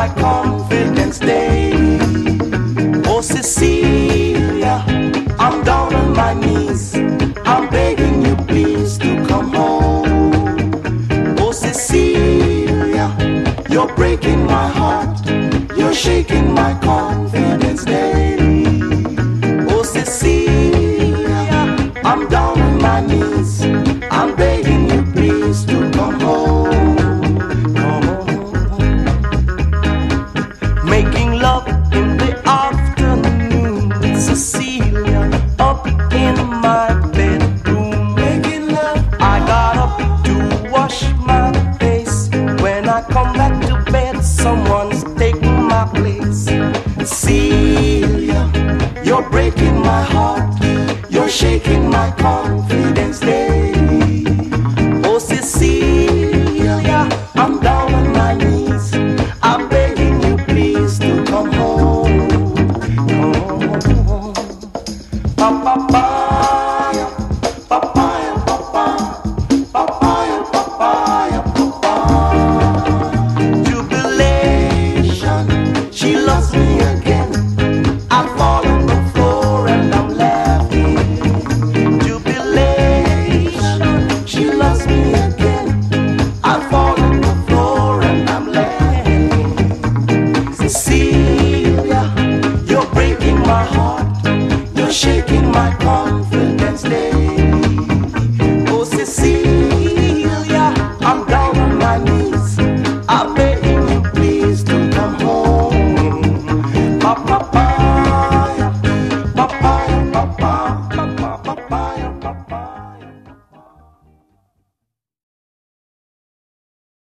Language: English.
my confidence daily. Oh Cecilia, I'm down on my knees, I'm begging you please to come home. Oh Cecilia, you're breaking my heart, you're shaking my confidence daily. Oh Cecilia, I'm down on my knees, I'm begging you please to come home. Come home. Making love in the afternoon with Cecilia up in my bedroom. Making love, I got up to wash my face. When I come back to bed, someone's taking my place. Cecilia, you're breaking my heart, you're shaking my confidence daily. Oh Cecilia, I'm down on my knees, I'm begging you please to come home. Come home. Papaya, papaya, papaya, papaya, papaya, papaya. Jubilation, she loves me again. I fall on the floor and I'm laughing. Jubilation, she loves me again. I fall on the floor and I'm laughing. Cecilia, you're breaking my heart, you're shaking my heart.